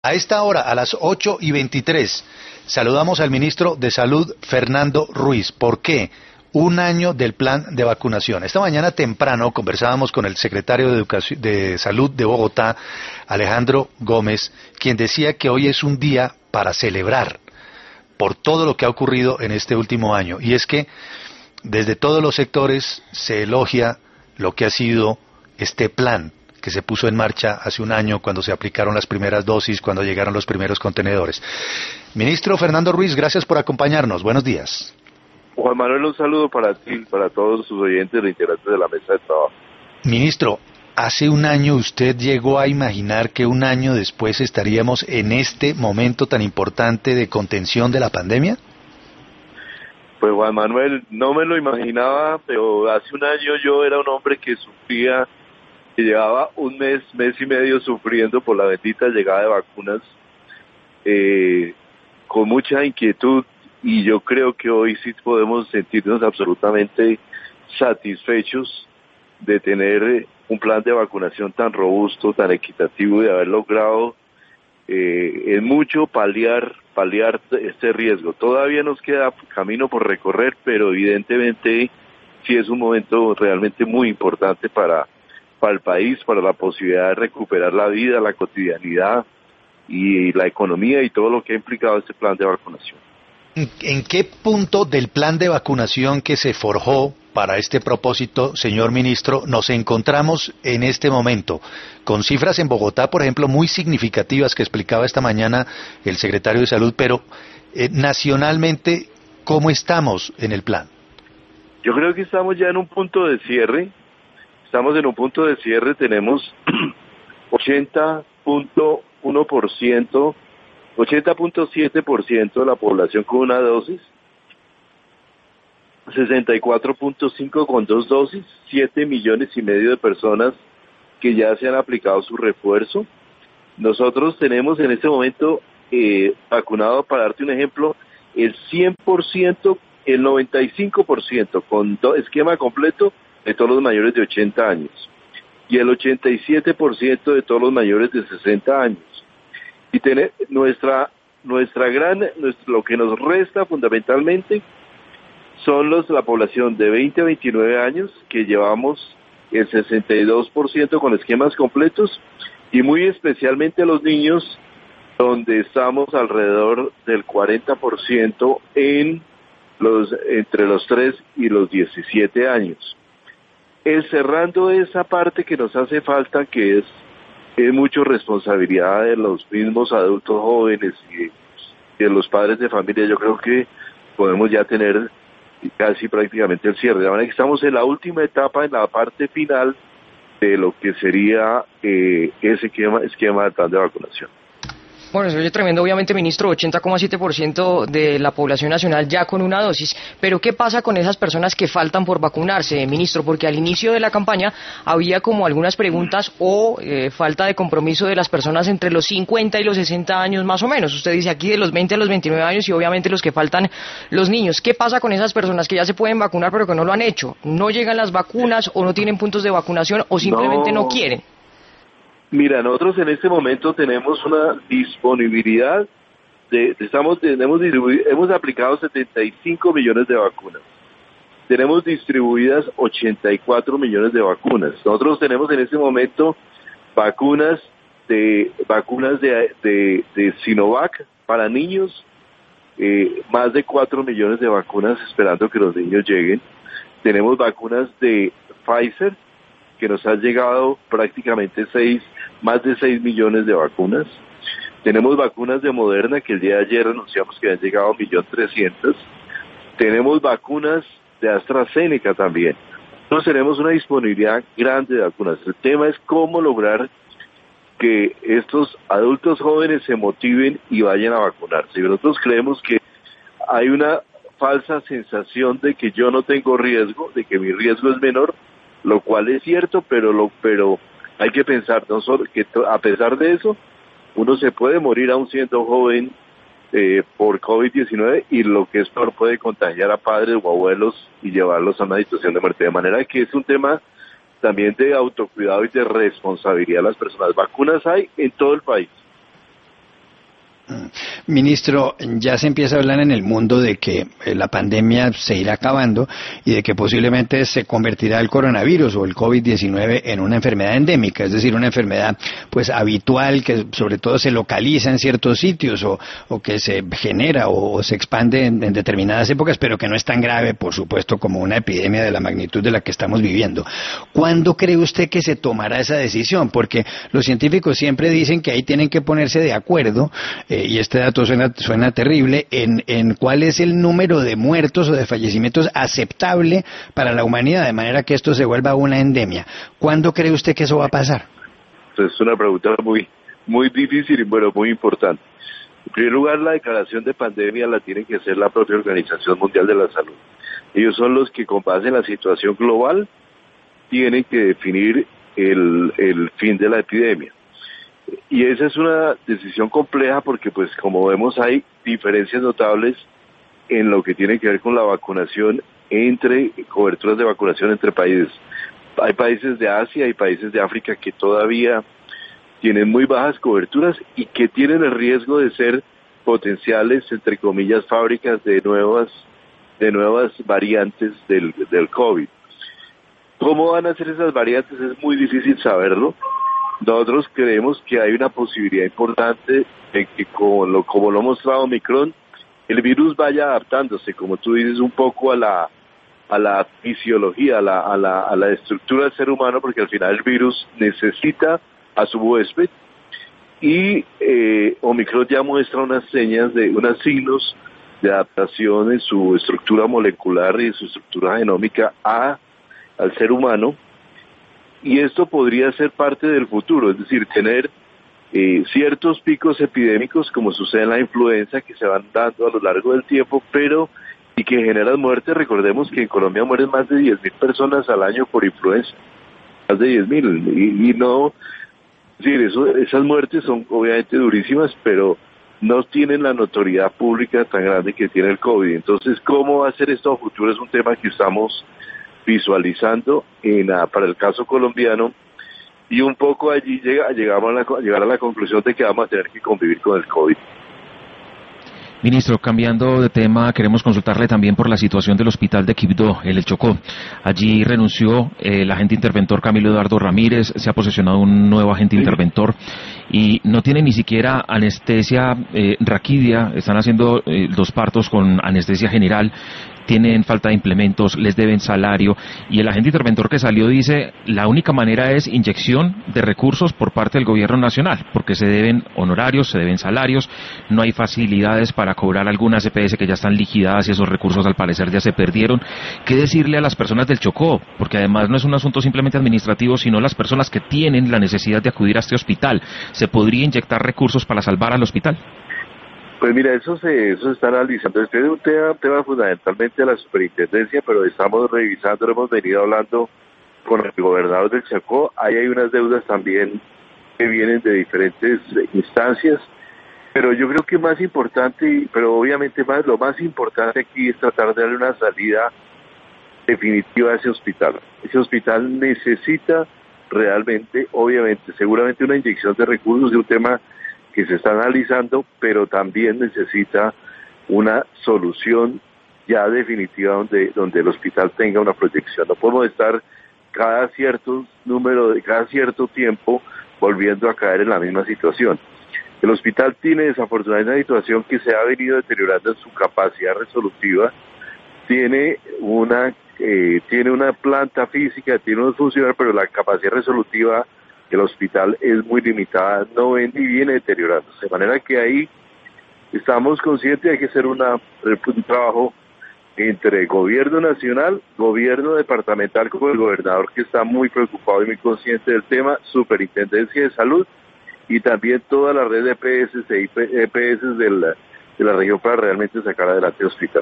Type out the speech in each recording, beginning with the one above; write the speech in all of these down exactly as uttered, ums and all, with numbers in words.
A esta hora, a las ocho y veintitrés, saludamos al ministro de Salud, Fernando Ruiz. ¿Por qué? Un año del plan de vacunación. Esta mañana temprano conversábamos con el secretario de, Educación, de Salud de Bogotá, Alejandro Gómez, quien decía que hoy es un día para celebrar por todo lo que ha ocurrido en este último año. Y es que desde todos los sectores se elogia lo que ha sido este plan que se puso en marcha hace un año cuando se aplicaron las primeras dosis, cuando llegaron los primeros contenedores. Ministro Fernando Ruiz, gracias por acompañarnos. Buenos días. Juan Manuel, un saludo para ti y para todos sus oyentes e integrantes de la mesa de trabajo. Ministro, hace un año usted llegó a imaginar que un año después estaríamos en este momento tan importante de contención de la pandemia. Pues Juan Manuel, no me lo imaginaba, pero hace un año yo era un hombre que sufría, que llevaba un mes, mes y medio sufriendo por la bendita llegada de vacunas, eh, con mucha inquietud, y yo creo que hoy sí podemos sentirnos absolutamente satisfechos de tener un plan de vacunación tan robusto, tan equitativo, y de haber logrado eh, en mucho paliar, paliar este riesgo. Todavía nos queda camino por recorrer, pero evidentemente sí es un momento realmente muy importante para, para el país, para la posibilidad de recuperar la vida, la cotidianidad y la economía y todo lo que ha implicado este plan de vacunación. ¿En qué punto del plan de vacunación que se forjó para este propósito, señor ministro, nos encontramos en este momento? Con cifras en Bogotá, por ejemplo, muy significativas que explicaba esta mañana el secretario de Salud, pero eh, nacionalmente, ¿cómo estamos en el plan? Yo creo que estamos ya en un punto de cierre, estamos en un punto de cierre, tenemos ochenta punto uno por ciento, ochenta punto siete por ciento de la población con una dosis, sesenta y cuatro punto cinco con dos dosis, siete millones y medio de personas que ya se han aplicado su refuerzo. Nosotros tenemos en este momento eh, vacunado, para darte un ejemplo, el cien por ciento, el noventa y cinco por ciento con do, esquema completo de todos los mayores de ochenta años y el ochenta y siete por ciento de todos los mayores de sesenta años. Y tener nuestra nuestra gran nuestro, lo que nos resta fundamentalmente son los la población de veinte a veintinueve años, que llevamos el sesenta y dos por ciento con esquemas completos, y muy especialmente los niños, donde estamos alrededor del cuarenta por ciento en los entre los tres y los diecisiete años. Es cerrando esa parte que nos hace falta, que es es mucho responsabilidad de los mismos adultos jóvenes y de los padres de familia. Yo creo que podemos ya tener casi prácticamente el cierre. De manera que estamos en la última etapa, en la parte final de lo que sería eh, ese esquema, esquema de plan de vacunación. Bueno, eso es tremendo, obviamente, ministro, ochenta coma siete por ciento de la población nacional ya con una dosis, pero ¿qué pasa con esas personas que faltan por vacunarse, ministro? Porque al inicio de la campaña había como algunas preguntas o eh, falta de compromiso de las personas entre los cincuenta y los sesenta años más o menos. Usted dice aquí de los veinte a los veintinueve años y obviamente los que faltan, los niños. ¿Qué pasa con esas personas que ya se pueden vacunar pero que no lo han hecho? ¿No llegan las vacunas o no tienen puntos de vacunación o simplemente no, no quieren? Mira, nosotros en este momento tenemos una disponibilidad, de, estamos, tenemos hemos aplicado setenta y cinco millones de vacunas. Tenemos distribuidas ochenta y cuatro millones de vacunas. Nosotros tenemos en este momento vacunas de vacunas de, de, de Sinovac para niños, eh, más de cuatro millones de vacunas esperando que los niños lleguen. Tenemos vacunas de Pfizer, que nos han llegado prácticamente seis, más de seis millones de vacunas. Tenemos vacunas de Moderna, que el día de ayer anunciamos que han llegado a un millón trescientos. Tenemos vacunas de AstraZeneca también. Entonces tenemos una disponibilidad grande de vacunas. El tema es cómo lograr que estos adultos jóvenes se motiven y vayan a vacunarse. Y nosotros creemos que hay una falsa sensación de que yo no tengo riesgo, de que mi riesgo es menor, lo cual es cierto, pero lo pero hay que pensar no solo que a pesar de eso, uno se puede morir aún siendo joven eh, por COVID diecinueve, y lo que es peor, puede contagiar a padres o abuelos y llevarlos a una situación de muerte. De manera que es un tema también de autocuidado y de responsabilidad de las personas. Vacunas hay en todo el país. Ministro, ya se empieza a hablar en el mundo de que eh, la pandemia se irá acabando y de que posiblemente se convertirá el coronavirus o el COVID diecinueve en una enfermedad endémica, es decir, una enfermedad pues habitual que sobre todo se localiza en ciertos sitios o, o que se genera o, o se expande en, en determinadas épocas, pero que no es tan grave, por supuesto, como una epidemia de la magnitud de la que estamos viviendo. ¿Cuándo cree usted que se tomará esa decisión? Porque los científicos siempre dicen que ahí tienen que ponerse de acuerdo, eh, y este dato suena, suena terrible, en, en cuál es el número de muertos o de fallecimientos aceptable para la humanidad, de manera que esto se vuelva una endemia. ¿Cuándo cree usted que eso va a pasar? Es una pregunta muy, muy difícil y bueno, muy importante. En primer lugar, la declaración de pandemia la tiene que hacer la propia Organización Mundial de la Salud. Ellos son los que, con base en la situación global, tienen que definir el, el fin de la epidemia. Y esa es una decisión compleja porque, pues, como vemos, hay diferencias notables en lo que tiene que ver con la vacunación entre coberturas de vacunación entre países. Hay países de Asia y países de África que todavía tienen muy bajas coberturas y que tienen el riesgo de ser potenciales, entre comillas, fábricas de nuevas de nuevas variantes del, del COVID. ¿Cómo van a ser esas variantes? Es muy difícil saberlo. Nosotros creemos que hay una posibilidad importante de que, como lo, como lo ha mostrado Omicron, el virus vaya adaptándose, como tú dices, un poco a la a la fisiología, a la, a la, a la estructura del ser humano, porque al final el virus necesita a su huésped, y eh, Omicron ya muestra unas señas, de unos signos de adaptación en su estructura molecular y en su estructura genómica a, al ser humano, y esto podría ser parte del futuro, es decir, tener eh, ciertos picos epidémicos como sucede en la influenza que se van dando a lo largo del tiempo, pero y que generan muertes. Recordemos que en Colombia mueren más de diez mil personas al año por influenza, más de diez mil, y, y no, es decir, eso, esas muertes son obviamente durísimas, pero no tienen la notoriedad pública tan grande que tiene el COVID. Entonces, ¿cómo va a ser esto a futuro? Es un tema que estamos visualizando en, uh, para el caso colombiano, y un poco allí llega, llegamos a, la, a llegar a la conclusión de que vamos a tener que convivir con el COVID. Ministro, cambiando de tema, queremos consultarle también por la situación del hospital de Quibdó, en el Chocó. Allí renunció eh, el agente interventor Camilo Eduardo Ramírez, se ha posesionado un nuevo agente sí. interventor y no tiene ni siquiera anestesia eh, raquidia, están haciendo eh, los partos con anestesia general, tienen falta de implementos, les deben salario, y el agente interventor que salió dice la única manera es inyección de recursos por parte del gobierno nacional, porque se deben honorarios, se deben salarios, no hay facilidades para cobrar algunas E P S que ya están liquidadas y esos recursos al parecer ya se perdieron. ¿Qué decirle a las personas del Chocó? Porque además no es un asunto simplemente administrativo, sino las personas que tienen la necesidad de acudir a este hospital. ¿Se podría inyectar recursos para salvar al hospital? Pues mira, eso se, eso se está analizando. Este es un tema, tema fundamentalmente de la superintendencia, pero estamos revisando, lo hemos venido hablando con el gobernador del Chocó. Ahí hay unas deudas también que vienen de diferentes instancias, pero yo creo que más importante, pero obviamente más, lo más importante aquí es tratar de darle una salida definitiva a ese hospital. Ese hospital necesita realmente, obviamente, seguramente una inyección de recursos, de un tema que se está analizando, pero también necesita una solución ya definitiva donde donde el hospital tenga una proyección. No podemos estar cada cierto número, de cada cierto tiempo volviendo a caer en la misma situación. El hospital tiene desafortunadamente una situación que se ha venido deteriorando en su capacidad resolutiva, tiene una eh, tiene una planta física, tiene unos funcionarios, pero la capacidad resolutiva el hospital es muy limitada, no ven y viene deteriorándose, de manera que ahí estamos conscientes de que hay que hacer una, un trabajo entre gobierno nacional, gobierno departamental como el gobernador, que está muy preocupado y muy consciente del tema, superintendencia de salud y también toda la red de E P S e E P S de la, de la región para realmente sacar adelante el hospital.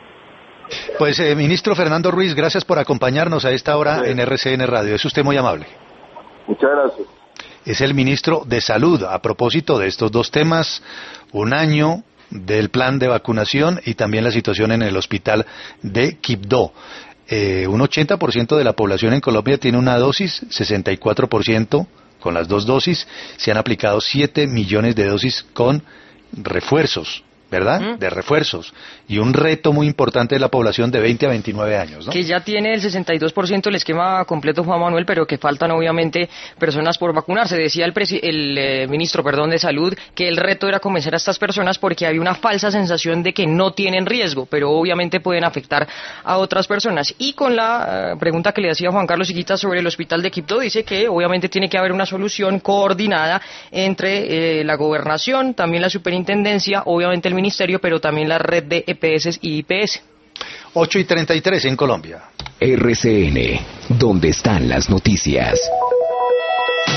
Pues eh, ministro Fernando Ruiz, gracias por acompañarnos a esta hora sí. en R C N Radio, es usted muy amable. Muchas gracias. Es el ministro de Salud. A propósito de estos dos temas, un año del plan de vacunación y también la situación en el hospital de Quibdó. Eh, un ochenta por ciento de la población en Colombia tiene una dosis, sesenta y cuatro por ciento con las dos dosis. Se han aplicado siete millones de dosis con refuerzos. ¿verdad? Mm. De refuerzos. Y un reto muy importante de la población de veinte a veintinueve años, ¿no? Que ya tiene el sesenta y dos por ciento del esquema completo, Juan Manuel, pero que faltan obviamente personas por vacunarse. Decía el, el eh, ministro perdón, de Salud que el reto era convencer a estas personas porque había una falsa sensación de que no tienen riesgo, pero obviamente pueden afectar a otras personas. Y con la uh, pregunta que le hacía Juan Carlos Higuita sobre el hospital de Quibdó, dice que obviamente tiene que haber una solución coordinada entre eh, la gobernación, también la superintendencia, obviamente el ministerio, pero también la red de E P S y I P S. ocho y treinta y tres en Colombia. R C N, donde están las noticias.